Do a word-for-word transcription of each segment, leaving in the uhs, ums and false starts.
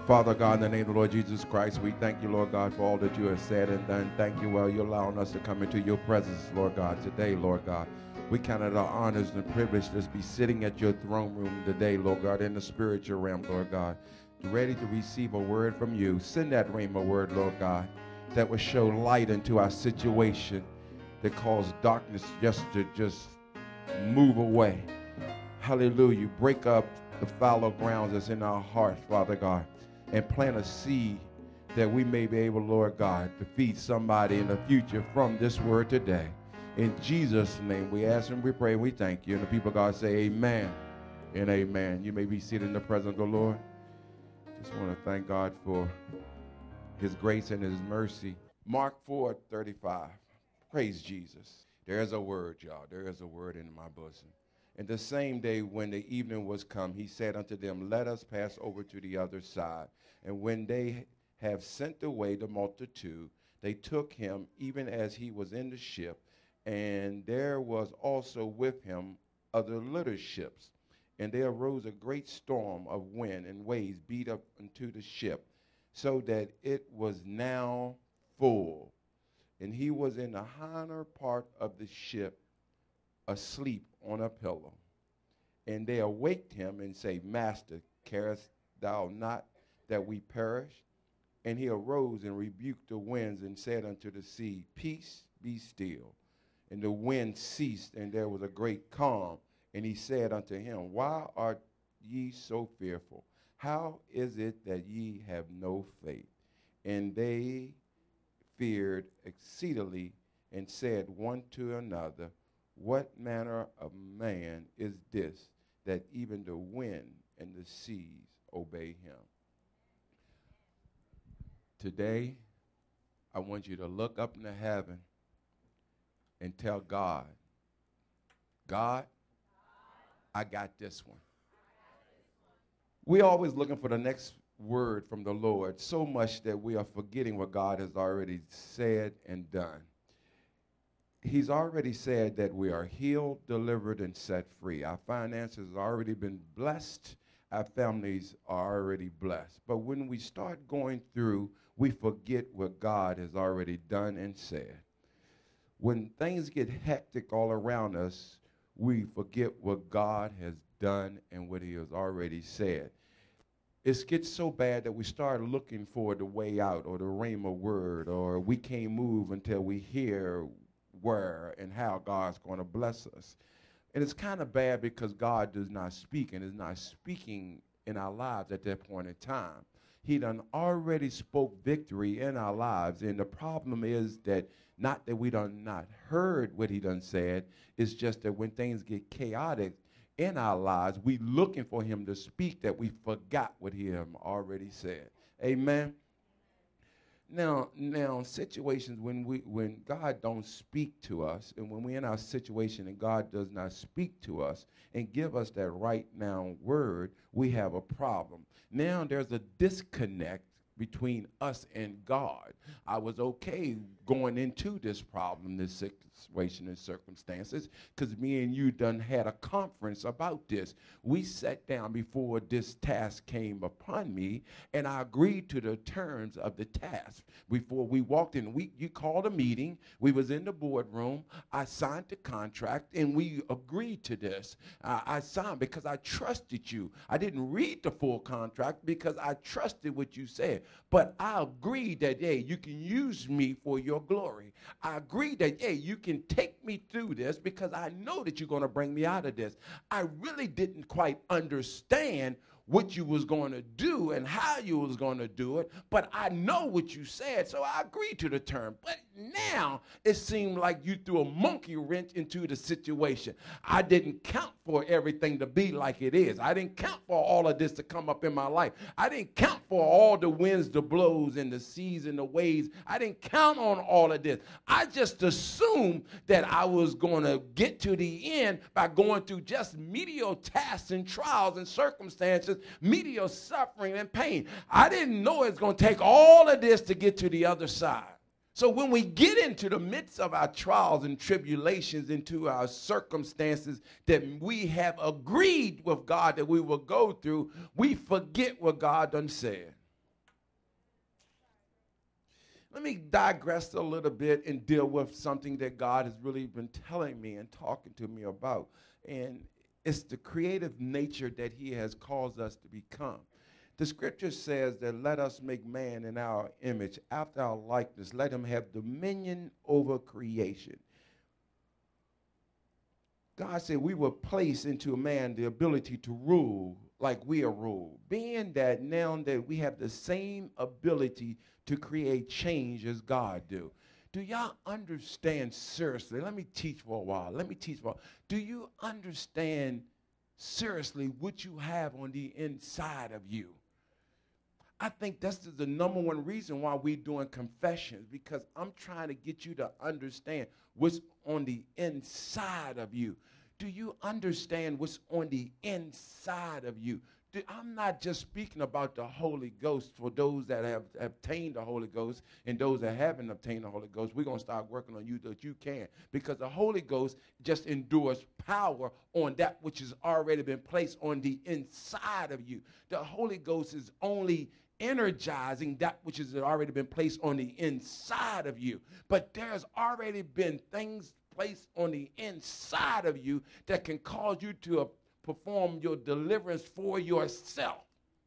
Father God, in the name of the Lord Jesus Christ, we thank you, Lord God, for all that you have said and done. Thank you, well, you're allowing us to come into your presence, Lord God, today, Lord God. We count it our honors and privilege to be sitting at your throne room today, Lord God, in the spiritual realm, Lord God, ready to receive a word from you. Send that rhema word, Lord God, that will show light into our situation, that cause darkness just to just move away. Hallelujah. Break up the fallow grounds that's in our hearts, Father God, and plant a seed that we may be able, Lord God, to feed somebody in the future from this word today. In Jesus' name, we ask and we pray and we thank you. And the people of God say amen and amen. You may be seated in the presence of the Lord. Just want to thank God for his grace and his mercy. Mark four thirty-five. Praise Jesus. There is a word, y'all. There is a word in my bosom. And the same day when the evening was come, he said unto them, let us pass over to the other side. And when they have sent away the multitude, they took him even as he was in the ship. And there was also with him other little ships. And there arose a great storm of wind, and waves beat up into the ship, so that it was now full. And he was in the hinder part of the ship, asleep on a pillow. And they awaked him and say, Master, carest thou not that we perish? And he arose and rebuked the winds and said unto the sea, Peace, be still. And the wind ceased, and there was a great calm. And he said unto him, Why are ye so fearful? How is it that ye have no faith? And they feared exceedingly and said one to another, What manner of man is this, that even the wind and the seas obey him? Today, I want you to look up into heaven and tell God, God, I got this one. We're always looking for the next word from the Lord, so much that we are forgetting what God has already said and done. He's already said that we are healed, delivered, and set free. Our finances have already been blessed. Our families are already blessed. But when we start going through, we forget what God has already done and said. When things get hectic all around us, we forget what God has done and what he has already said. It gets so bad that we start looking for the way out or the rhema word, or we can't move until we hear where and how God's going to bless us. And it's kind of bad because God does not speak and is not speaking in our lives at that point in time. He done already spoke victory in our lives. And the problem is that not that we done not heard what he done said, it's just that when things get chaotic in our lives, we looking for him to speak that we forgot what he had already said. Amen. Now, now situations when we when God don't speak to us, and when we're in our situation and God does not speak to us and give us that right now word, we have a problem. Now there's a disconnect between us and God. I was okay going into this problem, this situation and circumstances, because me and you done had a conference about this. We sat down before this task came upon me, and I agreed to the terms of the task. Before we walked in, we you called a meeting. We was in the boardroom. I signed the contract, and we agreed to this. Uh, I signed because I trusted you. I didn't read the full contract because I trusted what you said. But I agreed that, hey, you can use me for your glory. I agreed that, hey, you can take me through this because I know that you're going to bring me out of this. I really didn't quite understand what you was going to do and how you was going to do it, but I know what you said, so I agreed to the term. But now it seemed like you threw a monkey wrench into the situation. I didn't count for everything to be like it is. I didn't count for all of this to come up in my life. I didn't count for all the winds, the blows, and the seas and the waves. I didn't count on all of this. I just assumed that I was going to get to the end by going through just mediocre tasks and trials and circumstances, mediocre suffering and pain. I didn't know it's going to take all of this to get to the other side. So when we get into the midst of our trials and tribulations, into our circumstances that we have agreed with God that we will go through, we forget what God done said. Let me digress a little bit and deal with something that God has really been telling me and talking to me about. And it's the creative nature that he has caused us to become. The scripture says that let us make man in our image, after our likeness. Let him have dominion over creation. God said we will place into a man the ability to rule like we are ruled. Being that now that we have the same ability to create change as God do. Do y'all understand seriously? Let me teach for a while. Let me teach for a while. Do you understand seriously what you have on the inside of you? I think that's the number one reason why we're doing confessions, because I'm trying to get you to understand what's on the inside of you. Do you understand what's on the inside of you? Do, I'm not just speaking about the Holy Ghost for those that have obtained the Holy Ghost and those that haven't obtained the Holy Ghost. We're going to start working on you that you can, because the Holy Ghost just endures power on that which has already been placed on the inside of you. The Holy Ghost is only energizing that which has already been placed on the inside of you. But there's already been things placed on the inside of you that can cause you to uh, perform your deliverance for yourself.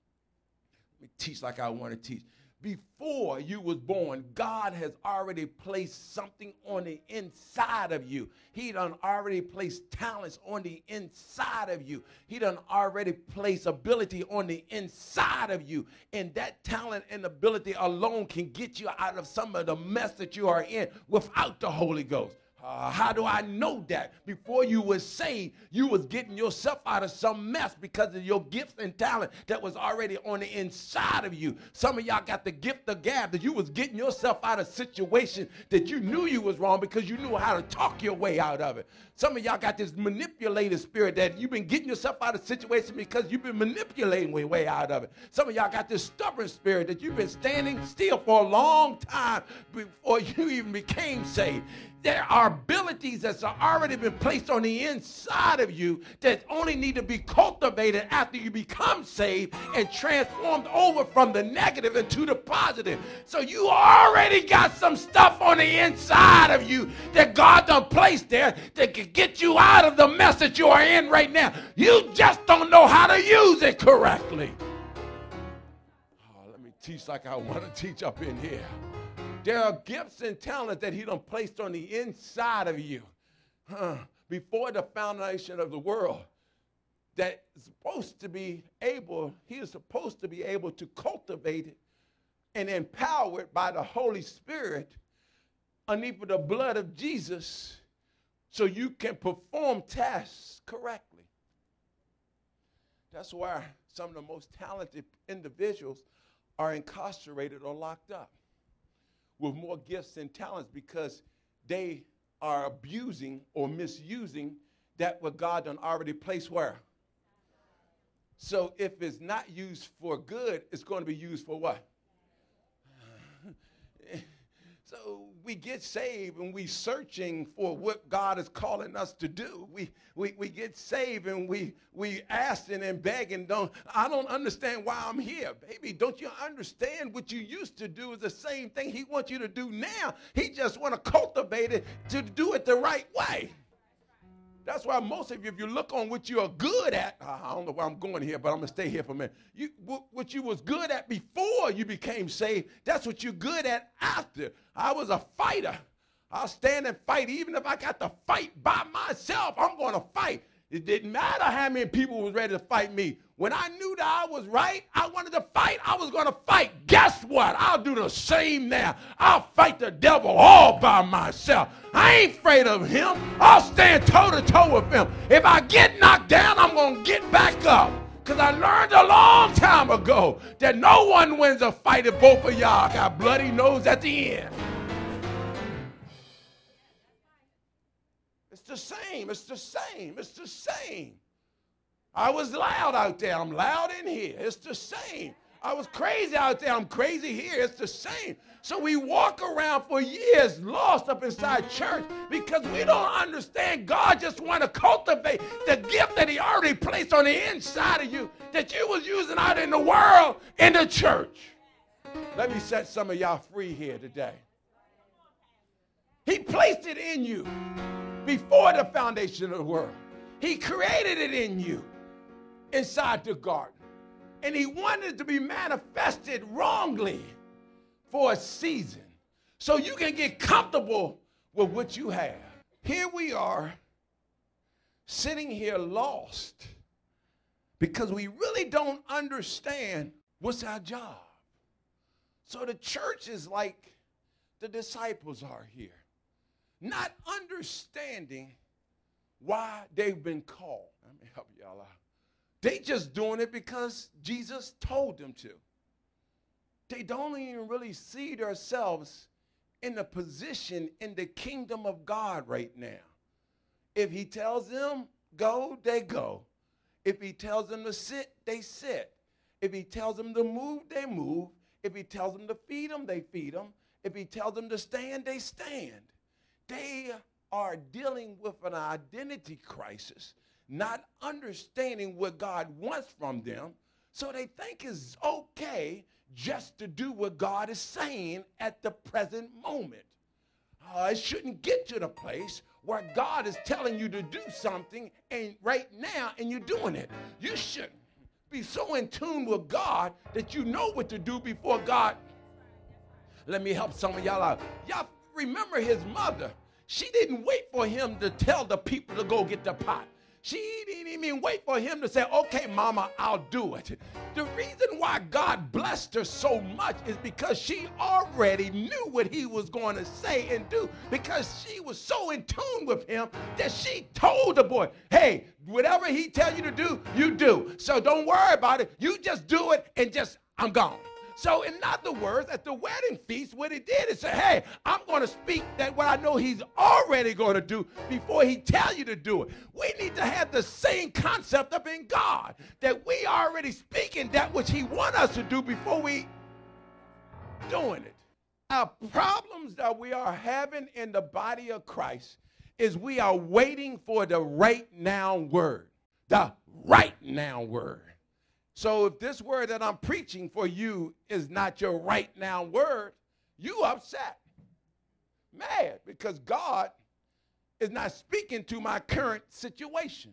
Let me teach like I want to teach. Before you was born, God has already placed something on the inside of you. He done already placed talents on the inside of you. He done already placed ability on the inside of you. And that talent and ability alone can get you out of some of the mess that you are in without the Holy Ghost. Uh, how do I know that? Before you was saved, you was getting yourself out of some mess because of your gifts and talent that was already on the inside of you. Some of y'all got the gift of gab, that you was getting yourself out of situation that you knew you was wrong because you knew how to talk your way out of it. Some of y'all got this manipulative spirit that you've been getting yourself out of situation because you've been manipulating your way out of it. Some of y'all got this stubborn spirit that you've been standing still for a long time before you even became saved. There are abilities that's already been placed on the inside of you that only need to be cultivated after you become saved and transformed over from the negative into the positive. So you already got some stuff on the inside of you that God done placed there that can get you out of the mess that you are in right now. You just don't know how to use it correctly. Oh, let me teach like I want to teach up in here. There are gifts and talents that he done placed on the inside of you huh, before the foundation of the world that is supposed to be able, he is supposed to be able to cultivate it and empower it by the Holy Spirit underneath the blood of Jesus so you can perform tasks correctly. That's why some of the most talented individuals are incarcerated or locked up with more gifts and talents, because they are abusing or misusing that what God done already placed where? So if it's not used for good, it's going to be used for what? So we get saved and we searching for what God is calling us to do. We we, we get saved and we we asking and begging. Don't I don't understand why I'm here, baby. Don't you understand what you used to do is the same thing he wants you to do now. He just want to cultivate it to do it the right way. That's why most of you, if you look on what you are good at, I don't know where I'm going here, but I'm going to stay here for a minute. You, what you was good at before you became saved, that's what you're good at after. I was a fighter. I'll stand and fight. Even if I got to fight by myself, I'm going to fight. It didn't matter how many people was ready to fight me. When I knew that I was right, I wanted to fight, I was going to fight. Guess what? I'll do the same now. I'll fight the devil all by myself. I ain't afraid of him. I'll stand toe-to-toe with him. If I get knocked down, I'm going to get back up. Because I learned a long time ago that no one wins a fight if both of y'all got bloody nose at the end. It's the same. It's the same. It's the same. I was loud out there. I'm loud in here. It's the same. I was crazy out there. I'm crazy here. It's the same. So we walk around for years lost up inside church because we don't understand God just want to cultivate the gift that he already placed on the inside of you that you was using out in the world in the church. Let me set some of y'all free here today. He placed it in you before the foundation of the world. He created it in you inside the garden. And he wanted it to be manifested wrongly for a season so you can get comfortable with what you have. Here we are sitting here lost because we really don't understand what's our job. So the church is like the disciples are here, not understanding why they've been called. Let me help y'all out. They just doing it because Jesus told them to. They don't even really see themselves in the position in the kingdom of God right now. If he tells them go, they go. If he tells them to sit, they sit. If he tells them to move, they move. If he tells them to feed them, they feed them. If he tells them to stand, they stand. They are dealing with an identity crisis, not understanding what God wants from them, so they think it's okay just to do what God is saying at the present moment. Uh, it shouldn't get to the place where God is telling you to do something and right now and you're doing it. You shouldn't be so in tune with God that you know what to do before God. Let me help some of y'all out. Y'all remember his mother. She didn't wait for him to tell the people to go get the pot. She didn't even wait for him to say, okay, mama, I'll do it. The reason why God blessed her so much is because she already knew what he was going to say and do, because she was so in tune with him that she told the boy, hey, whatever he tell you to do, you do. So don't worry about it. You just do it and just, I'm gone. So in other words, at the wedding feast, what he did is say, hey, I'm going to speak that what I know he's already going to do before he tell you to do it. We need to have the same concept up in God, that we are already speaking that which he want us to do before we doing it. Our problems that we are having in the body of Christ is we are waiting for the right now word, the right now word. So if this word that I'm preaching for you is not your right now word, you upset, mad, because God is not speaking to my current situation.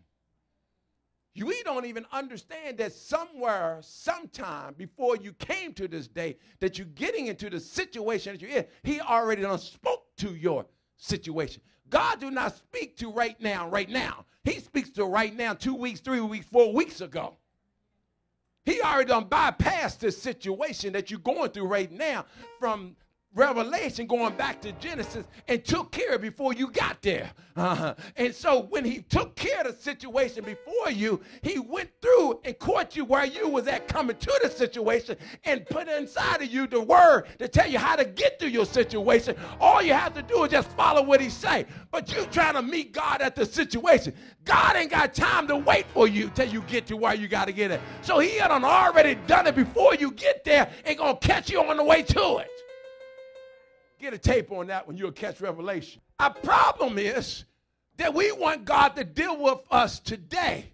We don't even understand that somewhere, sometime before you came to this day, that you're getting into the situation that you're in, he already done spoke to your situation. God do not speak to right now, right now. He speaks to right now, two weeks, three weeks, four weeks ago. He already done bypassed this situation that you're going through right now from Revelation going back to Genesis and took care of before you got there. Uh-huh. And so when he took care of the situation before you, he went through and caught you where you was at coming to the situation and put inside of you the word to tell you how to get through your situation. All you have to do is just follow what he say. But you trying to meet God at the situation. God ain't got time to wait for you till you get to where you got to get it. So he had already done it before you get there and going to catch you on the way to it. Get a tape on that when you'll catch Revelation. Our problem is that we want God to deal with us today.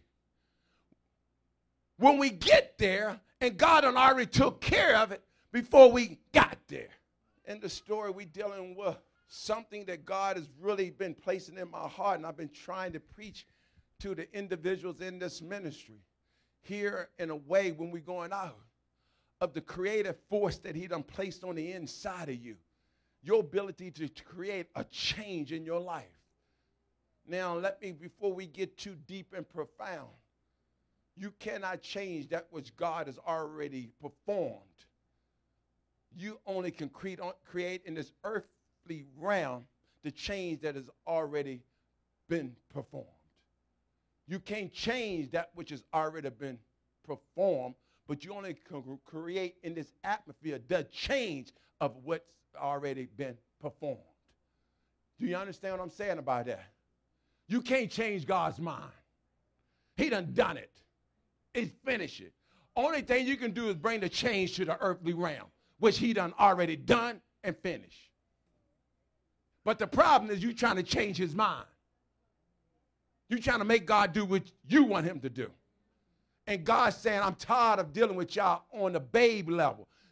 When we get there, and God already took care of it before we got there. In the story, we're dealing with something that God has really been placing in my heart, and I've been trying to preach to the individuals in this ministry here in a way when we're going out of the creative force that he done placed on the inside of you. Your ability to create a change in your life. Now, let me, before we get too deep and profound, you cannot change that which God has already performed. You only can create, create in this earthly realm the change that has already been performed. You can't change that which has already been performed, but you only can create in this atmosphere the change of what's already been performed. Do you understand what I'm saying about that? You can't change God's mind. He done done it. He's finished it. Only thing you can do is bring the change to the earthly realm, which he done already done and finished. But the problem is you trying to change his mind. You trying to make God do what you want him to do. And God's saying, I'm tired of dealing with y'all on the babe level.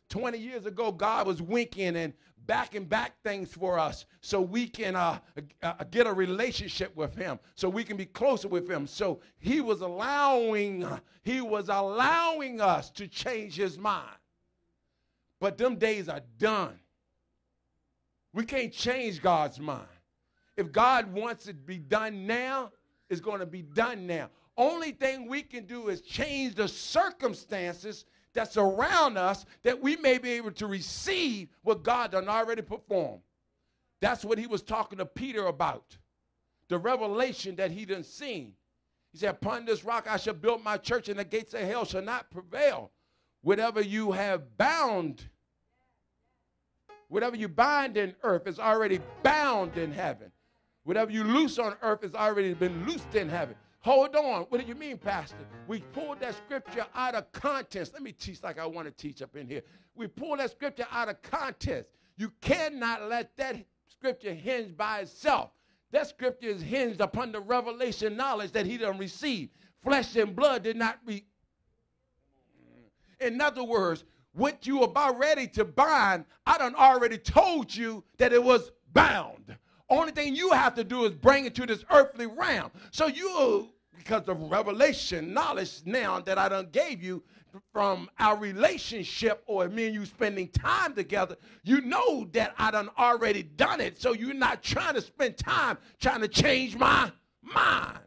twenty years ago, God was winking and backing back things for us so we can uh, uh, get a relationship with him, so we can be closer with him. So he was allowing, he was allowing us to change his mind. But them days are done. We can't change God's mind. If God wants it to be done now, it's going to be done now. Only thing we can do is change the circumstances that's around us that we may be able to receive what God done already performed. That's what he was talking to Peter about, the revelation that he done seen. He said, upon this rock I shall build my church, and the gates of hell shall not prevail. Whatever you have bound, whatever you bind in earth is already bound in heaven. Whatever you loose on earth has already been loosed in heaven. Hold on. What do you mean, Pastor? We pulled that scripture out of context. Let me teach like I want to teach up in here. We pulled that scripture out of context. You cannot let that scripture hinge by itself. That scripture is hinged upon the revelation knowledge that he done received. Flesh and blood did not be. In other words, what you about ready to bind, I done already told you that it was bound. Only thing you have to do is bring it to this earthly realm. So you, because of revelation knowledge now that I done gave you from our relationship, or me and you spending time together, you know that I done already done it. So you're not trying to spend time trying to change my mind.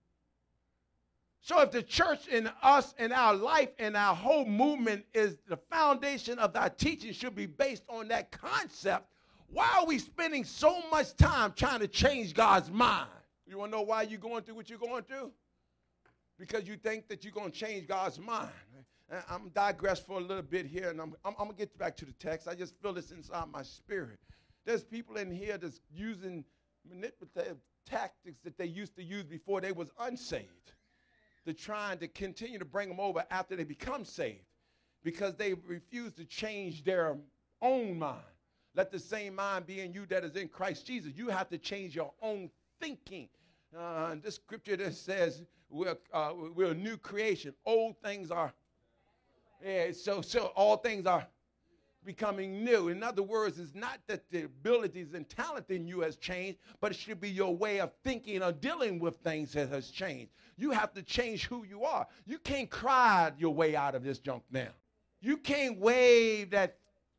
So if the church and us and our life and our whole movement is the foundation of our teaching should be based on that concept, why are we spending so much time trying to change God's mind? You want to know why you're going through what you're going through? Because you think that you're going to change God's mind. I'm digress for a little bit here, and I'm, I'm, I'm going to get back to the text. I just feel this inside my spirit. There's people in here that's using manipulative tactics that they used to use before they was unsaved. They're trying to continue to bring them over after they become saved because they refuse to change their own mind. Let the same mind be in you that is in Christ Jesus. You have to change your own thinking. Uh, this scripture that says we're, uh, we're a new creation. Old things are, yeah, so, so all things are becoming new. In other words, it's not that the abilities and talent in you has changed, but it should be your way of thinking or dealing with things that has changed. You have to change who you are. You can't cry your way out of this junk now. You can't wave that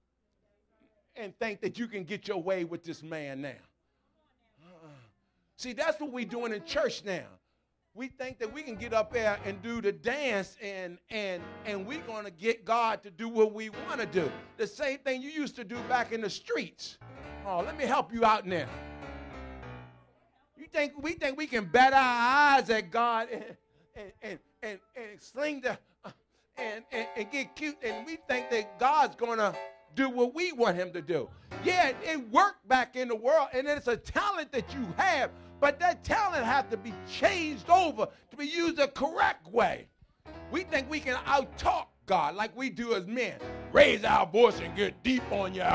and think that you can get your way with this man now. Uh-uh. See, that's what we're doing in church now. We think that we can get up there and do the dance and and and we're going to get God to do what we want to do. The same thing you used to do back in the streets. Oh, let me help you out now. You think we think we can bat our eyes at God and and and and, and sling the uh, and, and and get cute, and we think that God's going to do what we want him to do. Yeah, it worked back in the world, and it's a talent that you have, but that talent has to be changed over to be used the correct way. We think we can out-talk God like we do as men. Raise our voice and get deep on you.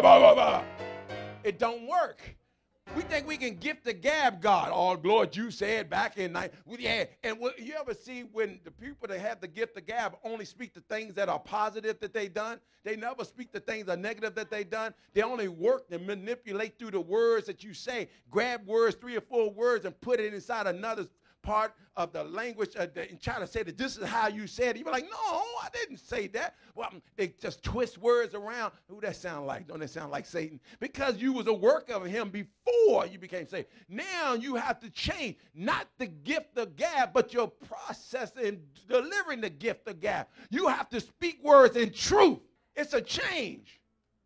It don't work. We think we can gift the gab God. Oh, Lord, you said back in night. Yeah. And what, you ever see when the people that have the gift the gab only speak the things that are positive that they done? They never speak the things that are negative that they done. They only work and manipulate through the words that you say. Grab words, three or four words, and put it inside another part of the language uh, and try to say that this is how you said it. You're like, no, I didn't say that. Well, they just twist words around. Who that sound like? Don't that sound like Satan? Because you was a work of him before you became saved. Now you have to change, not the gift of gab, but your process in delivering the gift of gab. You have to speak words in truth. It's a change.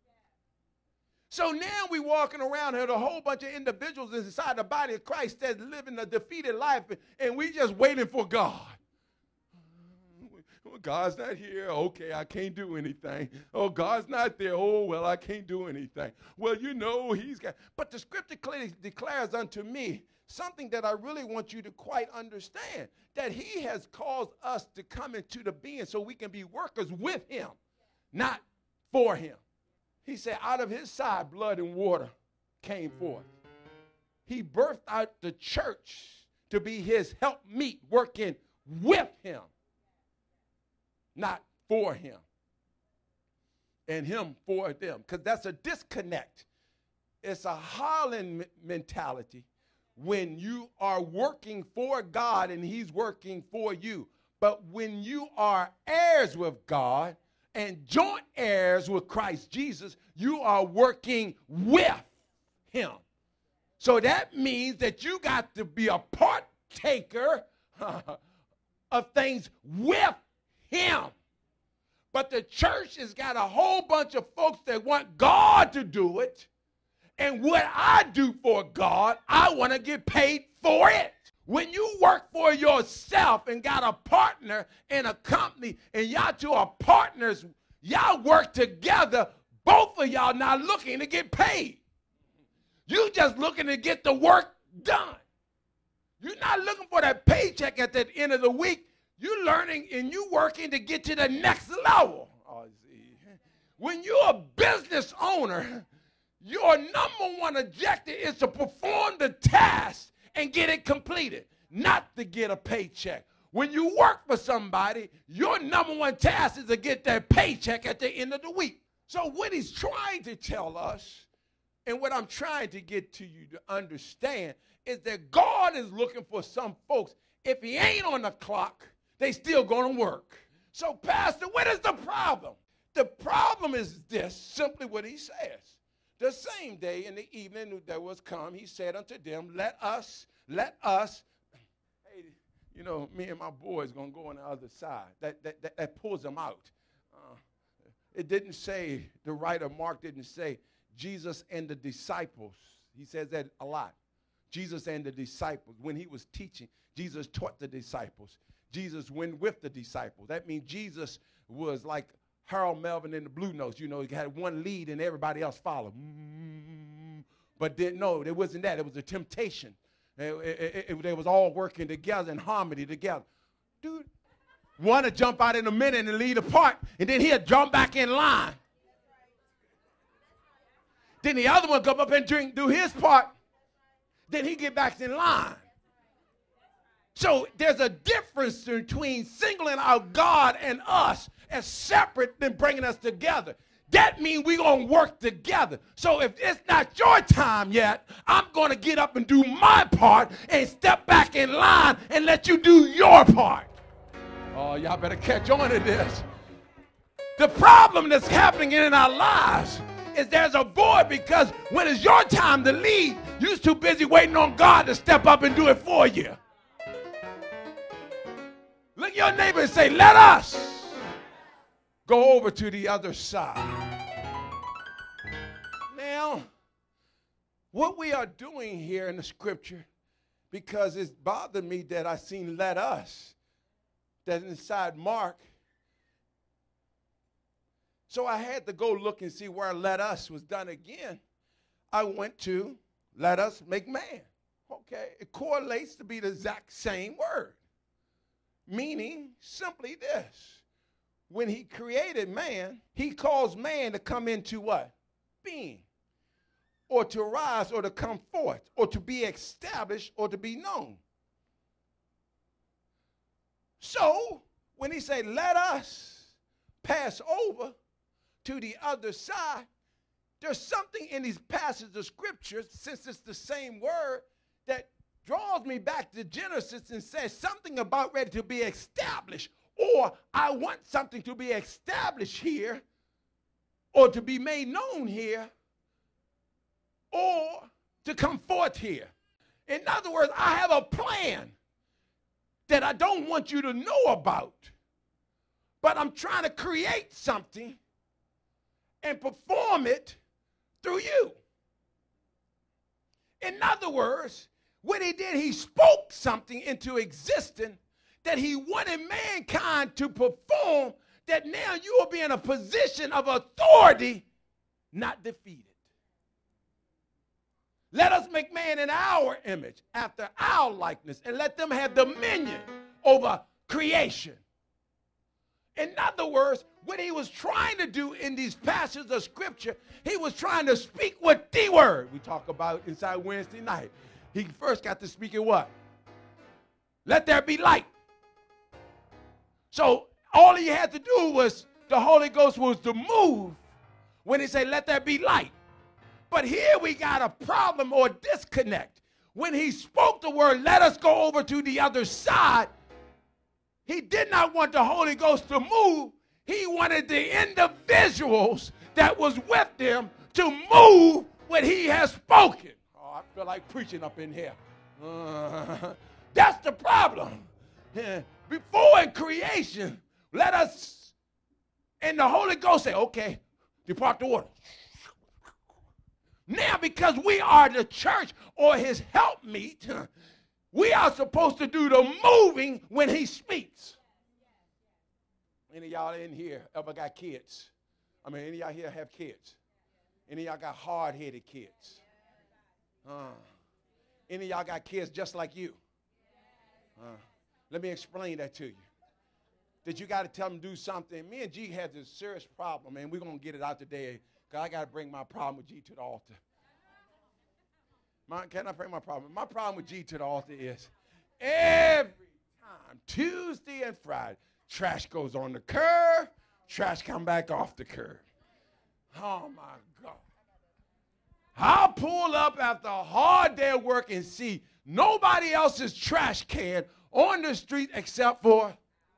So now we're walking around here, a whole bunch of individuals inside the body of Christ that's living a defeated life, and we just waiting for God. Well, God's not here. Okay, I can't do anything. Oh, God's not there. Oh, well, I can't do anything. Well, you know, he's got. But the scripture clearly declares unto me something that I really want you to quite understand, that he has caused us to come into the being so we can be workers with him, not for him. He said, out of his side, blood and water came forth. He birthed out the church to be his helpmeet, working with him, not for him. and him for them, because that's a disconnect. It's a Holland mentality when you are working for God and he's working for you. But when you are heirs with God and joint heirs with Christ Jesus, you are working with him. So that means that you got to be a partaker of things with him. But the church has got a whole bunch of folks that want God to do it. And what I do for God, I want to get paid for it. When you work for yourself and got a partner in a company and y'all two are partners, y'all work together, both of y'all not looking to get paid. You just looking to get the work done. You're not looking for that paycheck at the end of the week. You're learning and you working to get to the next level. Oh, see. When you're a business owner, your number one objective is to perform the task and get it completed, not to get a paycheck. When you work for somebody, your number one task is to get that paycheck at the end of the week. So what he's trying to tell us, and what I'm trying to get to you to understand, is that God is looking for some folks. If he ain't on the clock, they still going to work. So, Pastor, what is the problem? The problem is this, simply what he says. The same day in the evening that was come, he said unto them, let us, let us, hey, you know, me and my boys going to go on the other side. That, that, that, that pulls them out. Uh, it didn't say, the writer Mark didn't say, Jesus and the disciples. He says that a lot. Jesus and the disciples. When he was teaching, Jesus taught the disciples. Jesus went with the disciples. That means Jesus was like Harold Melvin and the Blue Notes. You know, he had one lead and everybody else followed. Mm-hmm. But didn't know, it wasn't that. It was a temptation. It, it, it, they was all working together in harmony together. Dude, one to jump out in a minute and lead a part, and then he'll jump back in line. Then the other one come up and drink, do his part. Then he get back in line. So there's a difference between singling out God and us as separate than bringing us together. That means we're going to work together. So if it's not your time yet, I'm going to get up and do my part and step back in line and let you do your part. Oh, y'all better catch on to this. The problem that's happening in our lives is there's a void, because when it's your time to lead, you're too busy waiting on God to step up and do it for you. Look at your neighbor and say, let us go over to the other side. Now, what we are doing here in the scripture, because it's bothered me that I seen let us, that inside Mark. So I had to go look and see where let us was done again. I went to let us make man. Okay, it correlates to be the exact same word. Meaning simply this. When he created man, he caused man to come into what? Being. Or to rise, or to come forth, or to be established, or to be known. So, when he said, let us pass over to the other side, there's something in these passages of scripture, since it's the same word, that draws me back to Genesis and says something about ready to be established, or I want something to be established here, or to be made known here, or to come forth here. In other words, I have a plan that I don't want you to know about, but I'm trying to create something and perform it through you. In other words, what he did, he spoke something into existence that he wanted mankind to perform, that now you will be in a position of authority, not defeated. Let us make man in our image, after our likeness, and let them have dominion over creation. In other words, what he was trying to do in these passages of scripture, he was trying to speak with the word. We talk about inside Wednesday night. He first got to speak in what? Let there be light. So all he had to do was, the Holy Ghost was to move when he said, let there be light. But here we got a problem or disconnect. When he spoke the word, let us go over to the other side, he did not want the Holy Ghost to move. He wanted the individuals that was with him to move what he has spoken. Oh, I feel like preaching up in here. Uh, that's the problem. Before in creation, let us, and the Holy Ghost say, okay, depart the water. Now, because we are the church or his helpmeet, we are supposed to do the moving when he speaks. Any of y'all in here ever got kids? I mean, any of y'all here have kids? Any of y'all got hard-headed kids? Uh, any of y'all got kids just like you? Uh, let me explain that to you. That you got to tell them to do something. Me and G had this serious problem, and we're going to get it out today because I got to bring my problem with G to the altar. My, can I bring my problem? My problem with G to the altar is every time, Tuesday and Friday, trash goes on the curb, trash come back off the curb. Oh, my God. I'll pull up after a hard day of work and see nobody else's trash can on the street except for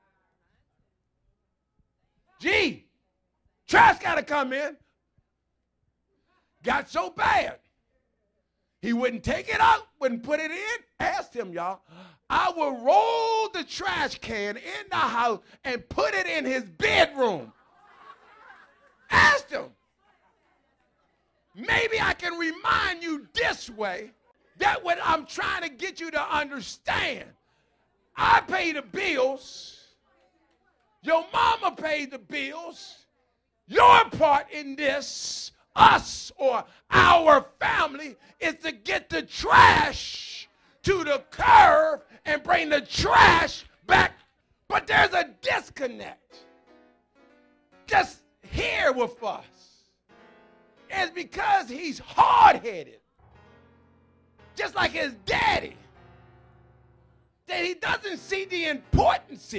G. Trash got to come in. Got so bad. He wouldn't take it out, wouldn't put it in. Asked him, y'all. I will roll the trash can in the house and put it in his bedroom. Asked him. Maybe I can remind you this way. That what I'm trying to get you to understand. I pay the bills. Your mama paid the bills. Your part in this, us or our family, is to get the trash to the curb and bring the trash back. But there's a disconnect. Just here with us. It's because he's hard-headed. Just like his daddy. That he doesn't see the importance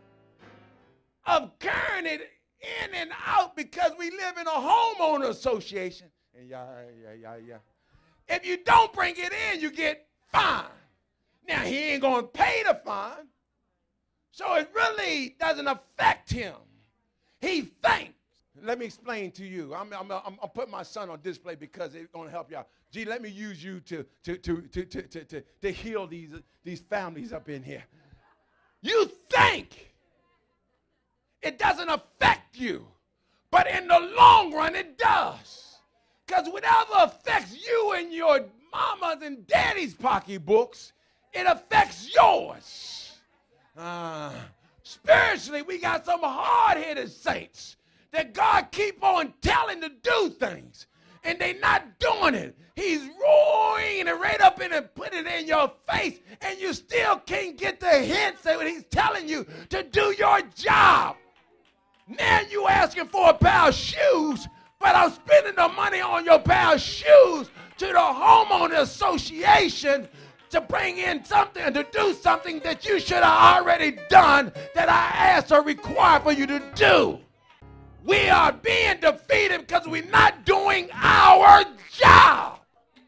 of carrying it in and out because we live in a homeowner association. And yeah, yeah, yeah, yeah. If you don't bring it in, you get fined. Now, he ain't going to pay the fine, so it really doesn't affect him. He thinks. Let me explain to you. I'm, I'm, I'm, I'm putting my son on display because it's going to help y'all. Gee, let me use you to, to, to, to, to, to, to, to heal these, these families up in here. You think it doesn't affect you, but in the long run, it does. Because whatever affects you and your mama's and daddy's pocketbooks, it affects yours. Uh, spiritually, we got some hard-headed saints that God keep on telling to do things, and they not doing it. He's roaring it right up in and put it in your face, and you still can't get the hints that he's telling you to do your job. Now you asking for a pair of shoes, but I'm spending the money on your pair of shoes to the homeowner association to bring in something, to do something that you should have already done that I asked or required for you to do. We are being defeated because we're not doing our job.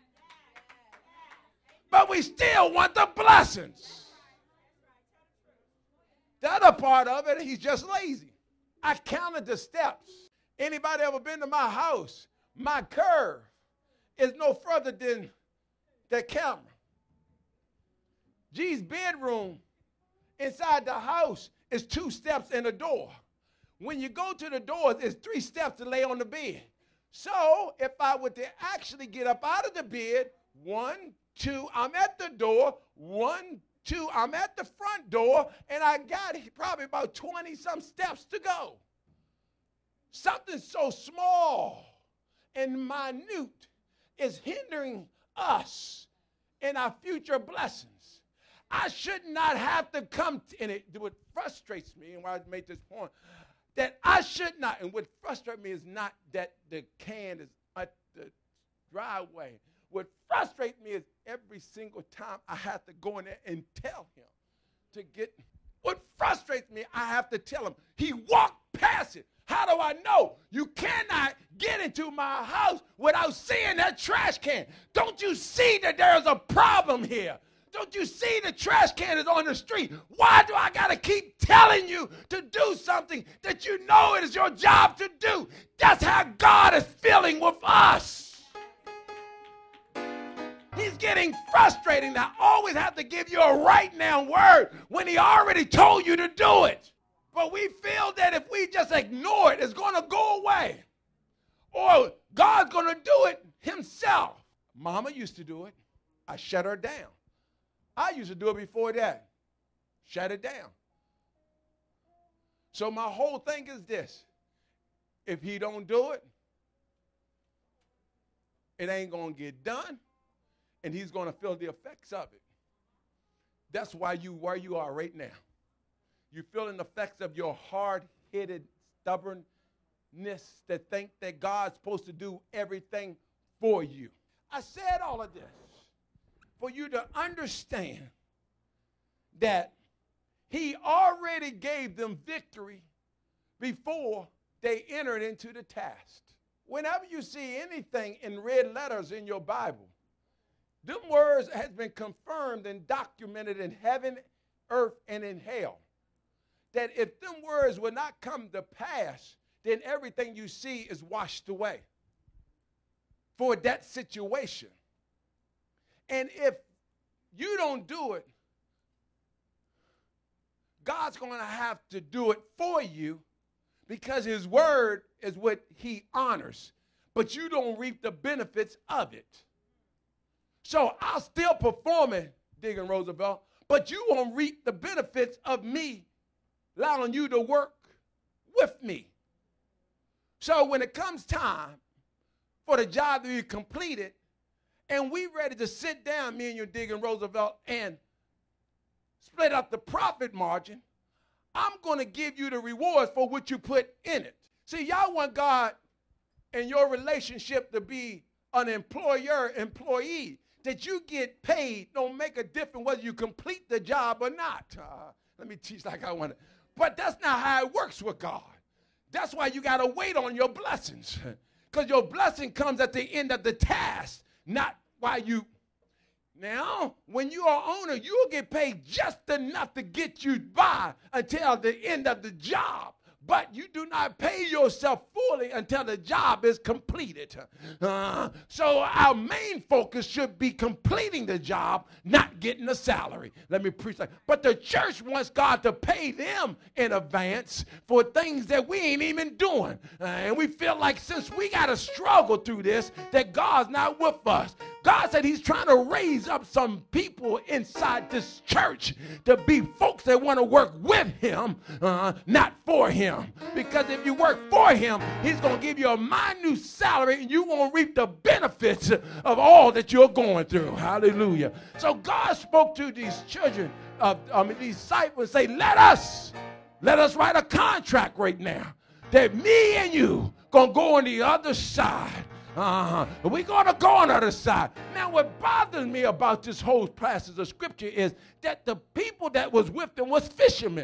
But we still want the blessings. The other part of it, he's just lazy. I counted the steps. Anybody ever been to my house? My curve is no further than the camera. G's bedroom inside the house is two steps and a door. When you go to the door, there's three steps to lay on the bed. So if I were to actually get up out of the bed, one, two, I'm at the door, one, two, I'm at the front door, and I got probably about twenty-some steps to go. Something so small and minute is hindering us in our future blessings. I should not have to come, to, and it what frustrates me, and why I made this point, that I should not, and what frustrates me is not that the can is at the driveway. What frustrates me is every single time I have to go in there and tell him to get, what frustrates me, I have to tell him. He walked past it. How do I know? You cannot get into my house without seeing that trash can. Don't you see that there's a problem here? Don't you see the trash can is on the street? Why do I got to keep telling you to do something that you know it is your job to do? That's how God is feeling with us. He's getting frustrating. I always have to give you a right now word when he already told you to do it. But we feel that if we just ignore it, it's going to go away. Or God's going to do it himself. Mama used to do it. I shut her down. I used to do it before that. Shut it down. So my whole thing is this. If he don't do it, it ain't going to get done. And he's going to feel the effects of it. That's why you where you are right now. You're feeling the effects of your hard-headed stubbornness that think that God's supposed to do everything for you. I said all of this for you to understand that he already gave them victory before they entered into the task. Whenever you see anything in red letters in your Bible, them words has been confirmed and documented in heaven, earth, and in hell. That if them words will not come to pass, then everything you see is washed away for that situation. And if you don't do it, God's going to have to do it for you because his word is what he honors. But you don't reap the benefits of it. So I'll still perform it, Deacon Roosevelt, but you won't reap the benefits of me allowing you to work with me. So when it comes time for the job to be completed, and we ready to sit down, me and you, Deacon Roosevelt, and split up the profit margin, I'm going to give you the rewards for what you put in it. See, y'all want God and your relationship to be an employer-employee, that you get paid don't make a difference whether you complete the job or not. Uh, let me teach like I want to. But that's not how it works with God. That's why you got to wait on your blessings. Because your blessing comes at the end of the task, not while you. Now, when you are owner, you'll get paid just enough to get you by until the end of the job. But you do not pay yourself fully until the job is completed. Uh, so our main focus should be completing the job, not getting a salary. Let me preach that. But the church wants God to pay them in advance for things that we ain't even doing. Uh, and we feel like since we got to struggle through this, that God's not with us. God said he's trying to raise up some people inside this church to be folks that want to work with him, uh, not for him. Because if you work for him, he's going to give you a minute salary and you won't reap the benefits of all that you're going through. Hallelujah. So God spoke to these children, of, I mean, these disciples, say, let us, let us write a contract right now that me and you going to go on the other side. Uh-huh. We're going to go on the other side. Now, what bothers me about this whole passage of scripture is that the people that was with them was fishermen.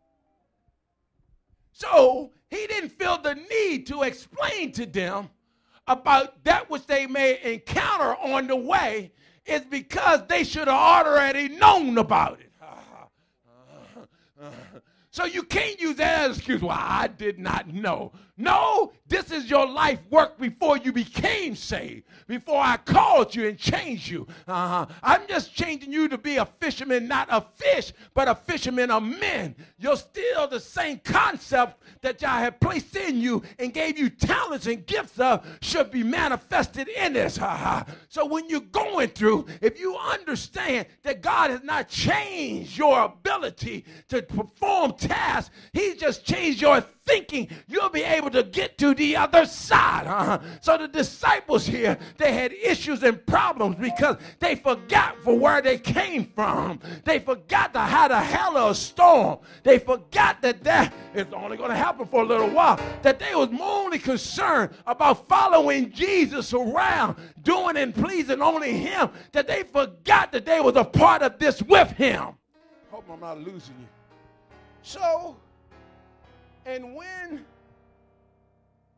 So he didn't feel the need to explain to them about that which they may encounter on the way is because they should have already known about it. Uh, uh, uh. So you can't use that as an excuse. Well, I did not know. No, this is your life work before you became saved, before I called you and changed you. Uh-huh. I'm just changing you to be a fisherman, not a fish, but a fisherman of men. You're still the same concept that y'all have placed in you and gave you talents and gifts of should be manifested in this. Uh-huh. So when you're going through, if you understand that God has not changed your ability to perform tasks, he's just changed your thinking, you'll be able to get to the other side. Uh-huh. So the disciples here, they had issues and problems because they forgot for where they came from. They forgot to how to handle a storm. They forgot that that is only going to happen for a little while. That they was more only concerned about following Jesus around, doing and pleasing only him, that they forgot that they was a part of this with him. Hope I'm not losing you. So, and when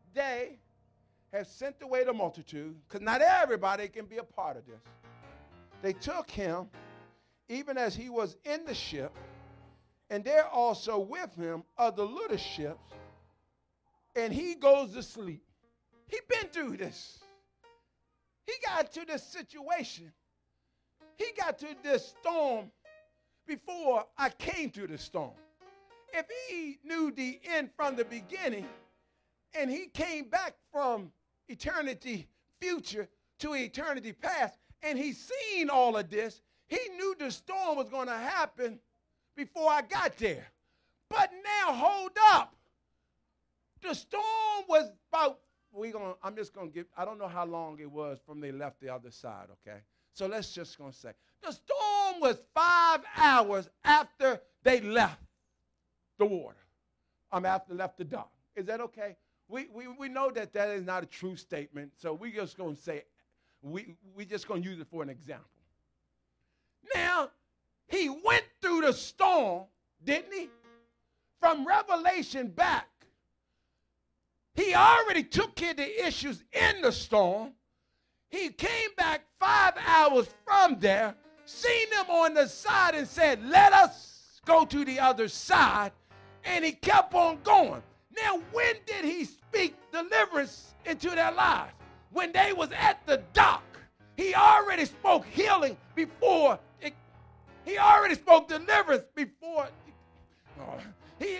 they have sent away the multitude, because not everybody can be a part of this. They took him, even as he was in the ship, and there also with him other little ships, and he goes to sleep. He been through this. He got to this situation. He got to this storm before I came to the storm. If he knew the end from the beginning, and he came back from eternity future to eternity past, and he's seen all of this, he knew the storm was going to happen before I got there. But now, hold up. The storm was about, we gonna, I'm just going to give, I don't know how long it was from they left the other side, okay? So let's just going to say, the storm was five hours after they left the water. I'm after left the dock. Is that okay? We, we, we know that that is not a true statement, so we just going to say, we we just going to use it for an example. Now, he went through the storm, didn't he? From Revelation back, he already took care of the issues in the storm. He came back five hours from there, seen them on the side and said, let us go to the other side. And he kept on going. Now, when did he speak deliverance into their lives? When they was at the dock. He already spoke healing before. It, he already spoke deliverance before. Oh, he,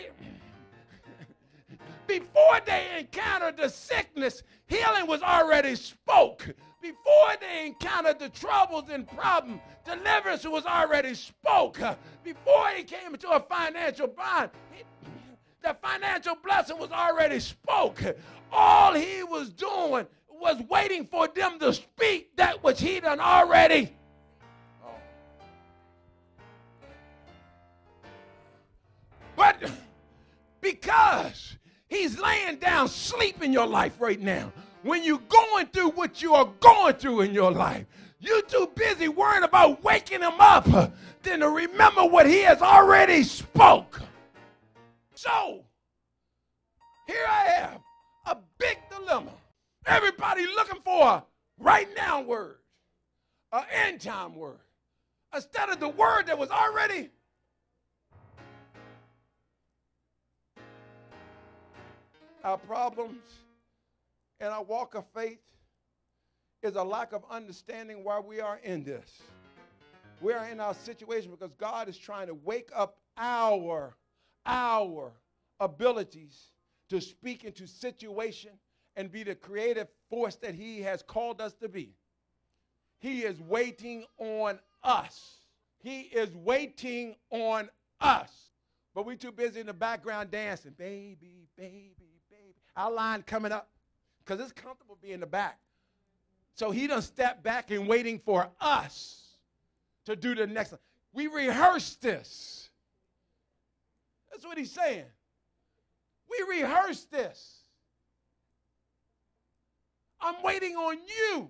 before they encountered the sickness, healing was already spoke. Before they encountered the troubles and problems, deliverance was already spoke. Before he came into a financial bind, he, the financial blessing was already spoke. All he was doing was waiting for them to speak that which he done already. Oh. But because he's laying down sleep in your life right now, when you're going through what you are going through in your life, you're too busy worrying about waking him up than to remember what he has already spoke. So, here I have a big dilemma. Everybody looking for a right now word, an end time word, instead of the word that was already. Our problems and our walk of faith is a lack of understanding why we are in this. We are in our situation because God is trying to wake up our, our abilities to speak into situation and be the creative force that he has called us to be. He is waiting on us. He is waiting on us. But we're too busy in the background dancing. Baby, baby, baby. Our line coming up because it's comfortable being in the back. So he done stepped back and waiting for us to do the next one. We rehearsed this. That's what he's saying. We rehearsed this. I'm waiting on you.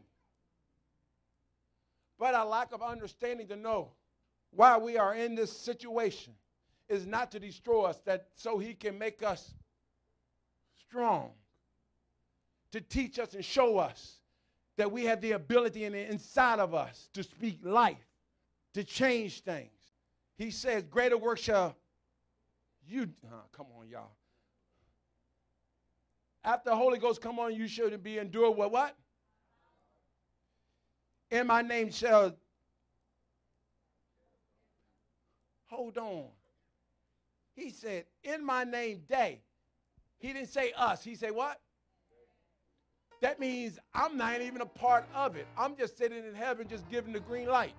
But our lack of understanding to know why we are in this situation is not to destroy us, that so he can make us strong, to teach us and show us that we have the ability in the inside of us to speak life, to change things. He says, greater work shall you, uh, come on, y'all. After the Holy Ghost come on, you should be endured with what? In my name shall, hold on. He said, in my name day. He didn't say us. He said what? That means I'm not even a part of it. I'm just sitting in heaven just giving the green light.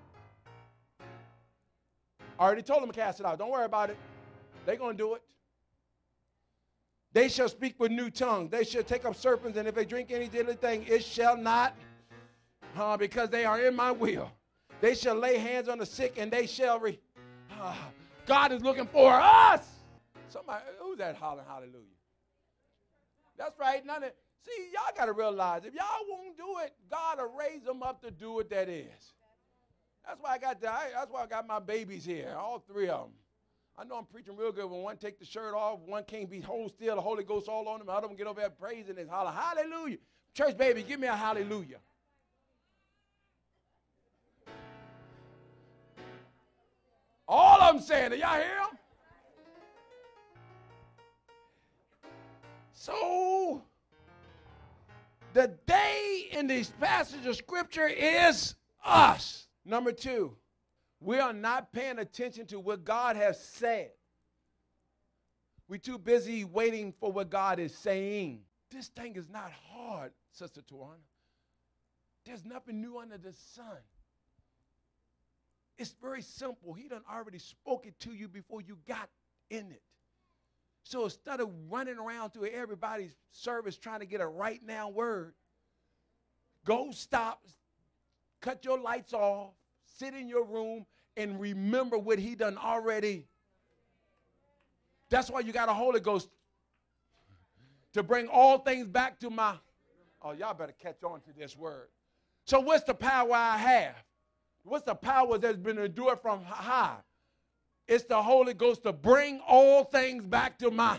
I already told them to cast it out. Don't worry about it. They're going to do it. They shall speak with new tongues. They shall take up serpents, and if they drink any deadly thing, it shall not, uh, because they are in my will. They shall lay hands on the sick, and they shall re. Uh, God is looking for us. Somebody, who's that hollering hallelujah? That's right. None of, see, y'all got to realize, if y'all won't do it, God will raise them up to do it that is. That's why I got the, I, that's why I got my babies here, all three of them. I know I'm preaching real good. When one take the shirt off, one can't be hold still, the Holy Ghost all on them. I don't get over there praising and holler, hallelujah. Church, baby, give me a hallelujah. All of them saying it. Y'all hear them? So, the they in this passage of Scripture is us. Number two, we are not paying attention to what God has said. We're too busy waiting for what God is saying. This thing is not hard, Sister Tawana. There's nothing new under the sun. It's very simple. He done already spoke it to you before you got in it. So instead of running around to everybody's service trying to get a right now word, go stop, cut your lights off, sit in your room, and remember what he done already. That's why you got a Holy Ghost to bring all things back to my, oh, y'all better catch on to this word. So what's the power I have? What's the power that's been endured from high? It's the Holy Ghost to bring all things back to my.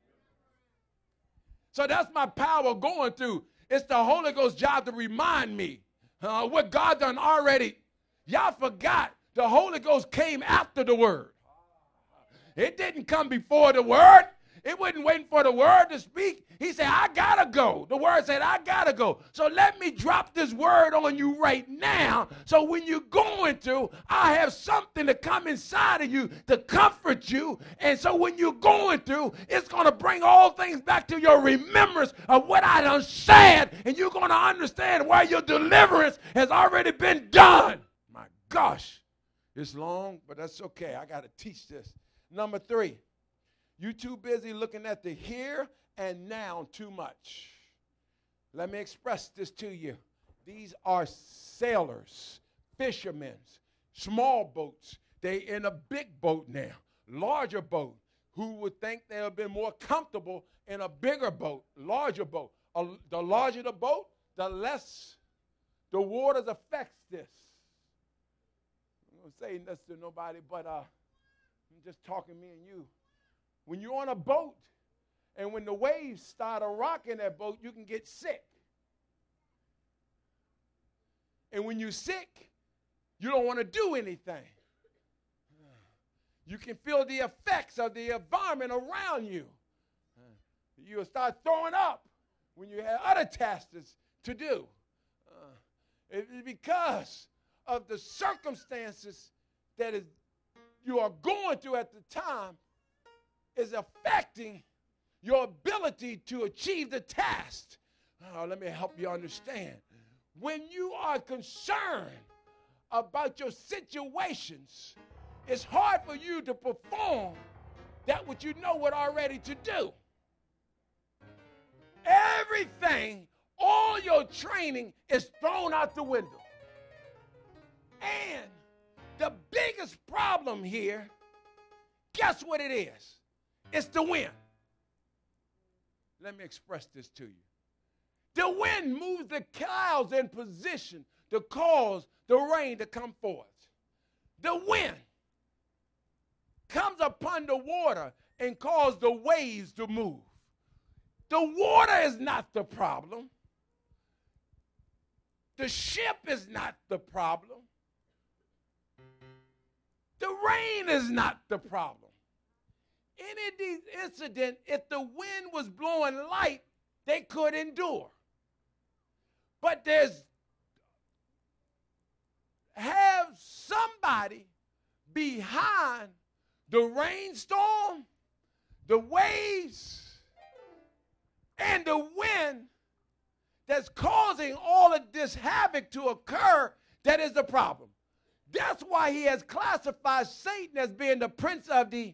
So that's my power going through. It's the Holy Ghost's job to remind me uh, what God done already. Y'all forgot the Holy Ghost came after the word. It didn't come before the word. It wasn't waiting for the word to speak. He said, I got to go. The word said, I got to go. So let me drop this word on you right now. So when you're going through, I have something to come inside of you to comfort you. And so when you're going through, it's going to bring all things back to your remembrance of what I done said. And you're going to understand why your deliverance has already been done. My gosh, it's long, but that's okay. I got to teach this. Number three. You too busy looking at the here and now too much. Let me express this to you. These are sailors, fishermen, small boats. They in a big boat now, larger boat, who would think they have been more comfortable in a bigger boat, larger boat. Uh, the larger the boat, the less the waters affects this. I'm not saying this to nobody, but uh, I'm just talking me and you. When you're on a boat and when the waves start a rocking that boat, you can get sick. And when you're sick, you don't want to do anything. You can feel the effects of the environment around you. You'll start throwing up when you have other tasks to do. Uh, it's because of the circumstances that is, you are going through at the time is affecting your ability to achieve the task. Oh, let me help you understand. When you are concerned about your situations, it's hard for you to perform that which you know what already to do. Everything, all your training is thrown out the window. And the biggest problem here, guess what it is? It's the wind. Let me express this to you. The wind moves the clouds in position to cause the rain to come forth. The wind comes upon the water and causes the waves to move. The water is not the problem. The ship is not the problem. The rain is not the problem. Any of these incidents, if the wind was blowing light, they could endure. But there's, have somebody behind the rainstorm, the waves, and the wind that's causing all of this havoc to occur. That is the problem. That's why he has classified Satan as being the prince of the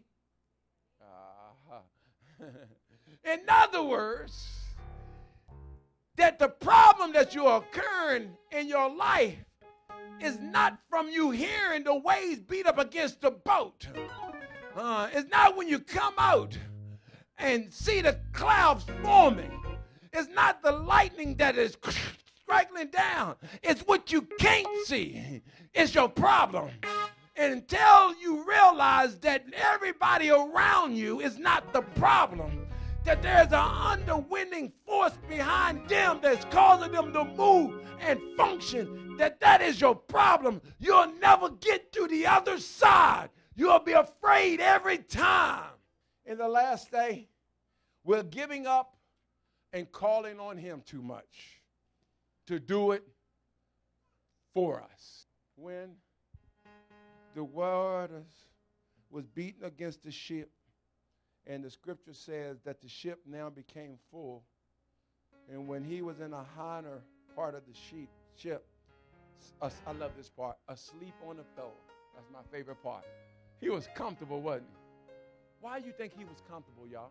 in other words, that the problem that you're occurring in your life is not from you hearing the waves beat up against the boat. Uh, it's not when you come out and see the clouds forming. It's not the lightning that is striking down. It's what you can't see. It's your problem. until you realize that everybody around you is not the problem, that there's an underwinding force behind them that's causing them to move and function, that that is your problem, you'll never get to the other side. You'll be afraid every time. In the last day, we're giving up and calling on him too much to do it for us. When the waters was beaten against the ship, and the scripture says that the ship now became full, and when he was in a higher part of the sheep, ship, uh, I love this part, asleep on the pillow. That's my favorite part. He was comfortable, wasn't he? Why do you think he was comfortable, y'all?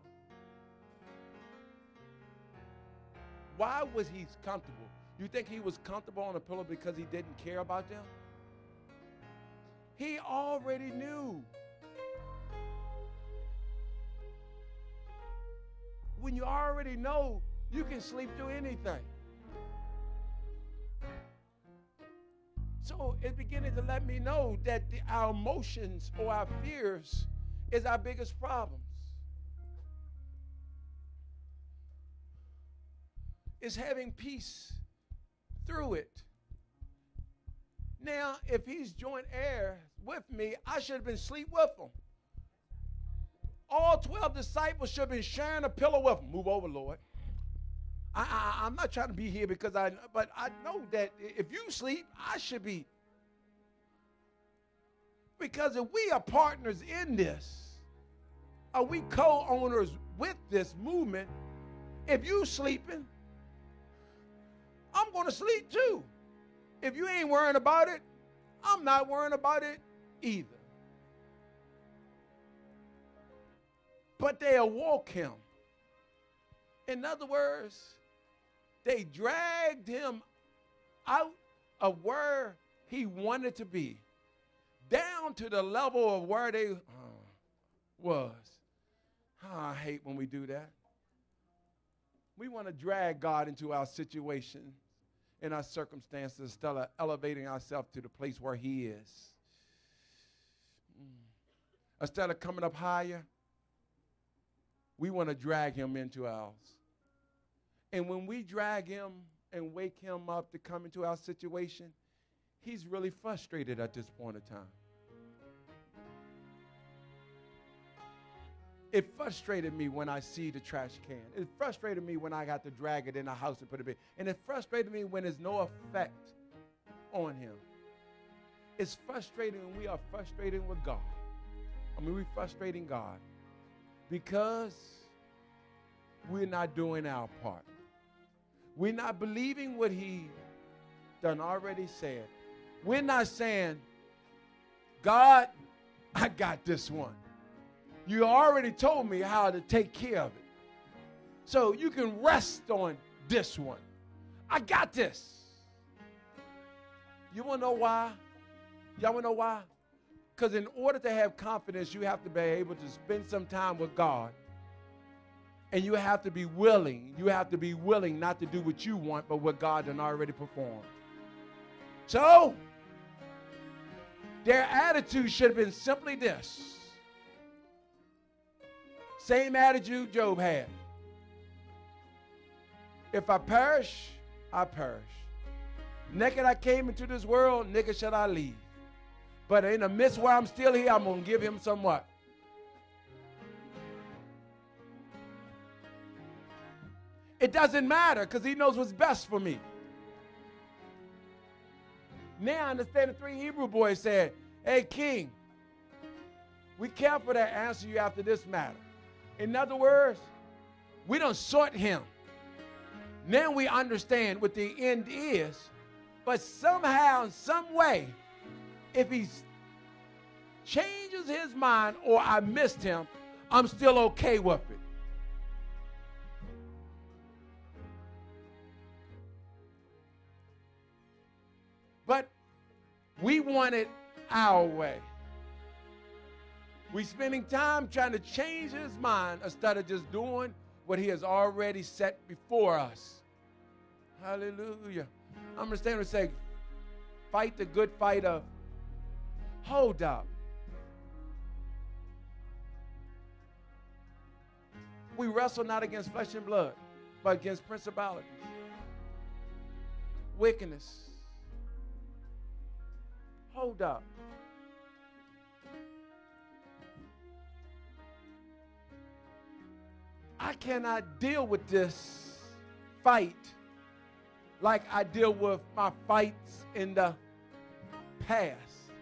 Why was he comfortable? You think he was comfortable on a pillow because he didn't care about them? He already knew. When you already know, you can sleep through anything. So it's beginning to let me know that the, our emotions or our fears is our biggest problems. It's having peace through it. Now, if he's joint heir with me, I should have been asleep with him. All twelve disciples should have been sharing a pillow with him. Move over, Lord. I, I, I'm not trying to be here because I, but I know that if you sleep, I should be. Because if we are partners in this, are we co-owners with this movement? If you sleeping, I'm going to sleep too. If you ain't worrying about it, I'm not worrying about it either. But they awoke him. In other words, they dragged him out of where he wanted to be, down to the level of where they uh, was. Oh, I hate when we do that. We want to drag God into our situation, in our circumstances, instead of elevating ourselves to the place where he is. Mm. Instead of coming up higher, we want to drag him into ours. And when we drag him and wake him up to come into our situation, he's really frustrated at this point in time. It frustrated me when I see the trash can. It frustrated me when I got to drag it in the house and put it in. And it frustrated me when there's no effect on him. It's frustrating when we are frustrating with God. I mean, we're frustrating God because we're not doing our part. We're not believing what he done already said. We're not saying, God, I got this one. You already told me how to take care of it. So you can rest on this one. I got this. You want to know why? Y'all want to know why? Because in order to have confidence, you have to be able to spend some time with God. And you have to be willing. You have to be willing not to do what you want, but what God done already performed. So, their attitude should have been simply this. Same attitude Job had. If I perish, I perish. Naked I came into this world, naked shall I leave. But in the midst where I'm still here, I'm going to give him some what? It doesn't matter because he knows what's best for me. Now I understand the three Hebrew boys said, hey, king, we careful to answer you after this matter. In other words, we don't sort him. Now we understand what the end is, but somehow, in some way, if he changes his mind or I missed him, I'm still okay with it. But we want it our way. We're spending time trying to change his mind instead of just doing what he has already set before us. Hallelujah. I'm understanding to say, fight the good fight of Hold up. We wrestle not against flesh and blood, but against principalities, wickedness. Hold up. I cannot deal with this fight like I deal with my fights in the past.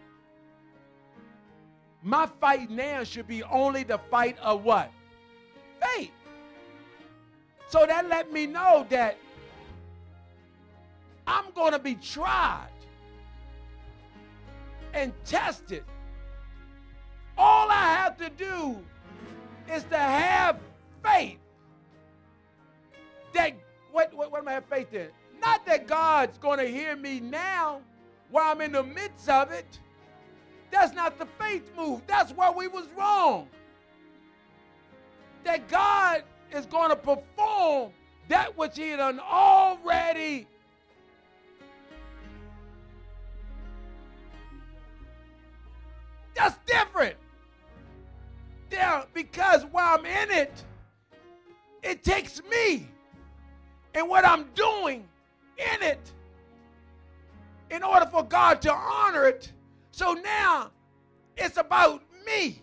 My fight now should be only the fight of what? Faith. So that let me know that I'm going to be tried and tested. All I have to do is to have faith. That what, what, what am I have faith in? Not that God's going to hear me now while I'm in the midst of it. That's not the faith move. That's where we was wrong. That God is going to perform that which he done already. That's different. Yeah, because while I'm in it, it takes me and what I'm doing in it in order for God to honor it. So now it's about me.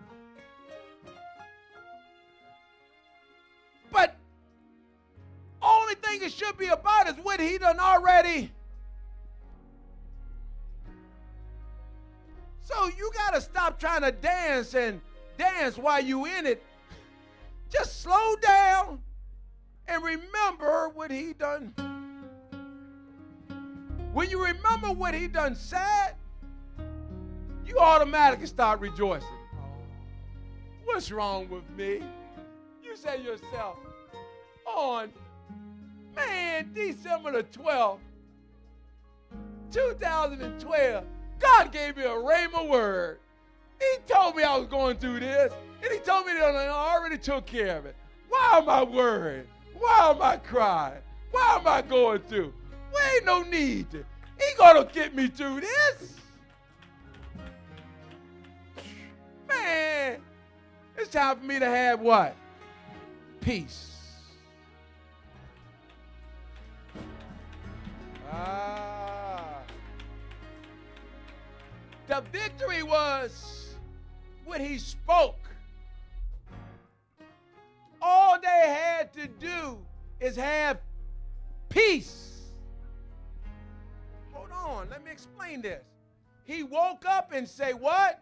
But only thing it should be about is what he done already. So you got to stop trying to dance and dance while you in it. Just slow down and remember what he done. When you remember what he done said, you automatically start rejoicing. What's wrong with me? You say to yourself, on, man, December the twelfth, two thousand twelve, God gave me a rhema word. He told me I was going through this, and he told me that I already took care of it. Why am I worried? Why am I crying? Why am I going through? There ain't no need. To. He gonna get me through this. Man, it's time for me to have what? Peace. Ah. The victory was what he spoke. All they had to do is have peace. Hold on, let me explain this. He woke up and say what?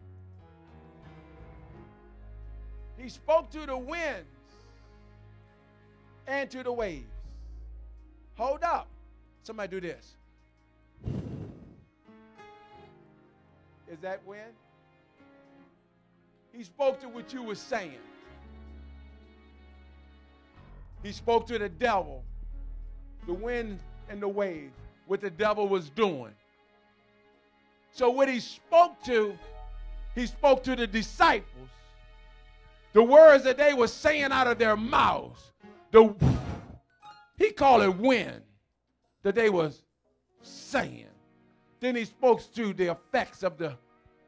He spoke to the winds and to the waves. Hold up. Somebody do this. Is that wind? He spoke to what you were saying. He spoke to the devil, the wind and the wave, what the devil was doing. So what he spoke to, he spoke to the disciples. The words that they were saying out of their mouths, the he called it wind that they was saying. Then he spoke to the effects of the,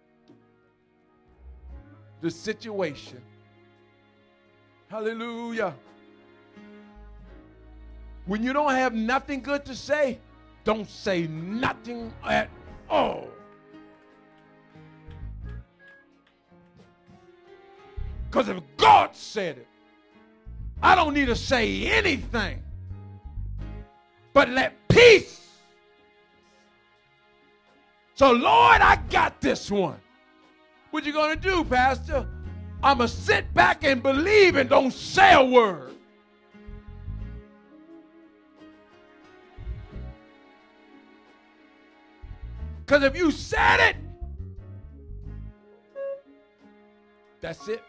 the situation. Hallelujah. When you don't have nothing good to say, don't say nothing at all. Because if God said it, I don't need to say anything. But let peace. So, Lord, I got this one. What you going to do, Pastor? I'm going to sit back and believe and don't say a word. Because if you said it, that's it.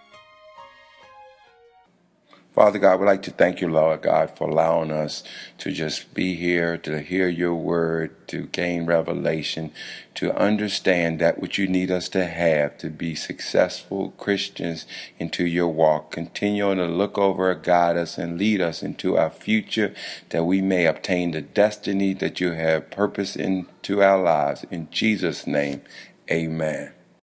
Father God, we'd like to thank you, Lord God, for allowing us to just be here, to hear your word, to gain revelation, to understand that which you need us to have to be successful Christians into your walk. Continue to look over, guide us, and lead us into our future, that we may obtain the destiny that you have purposed into our lives. In Jesus' name, Amen.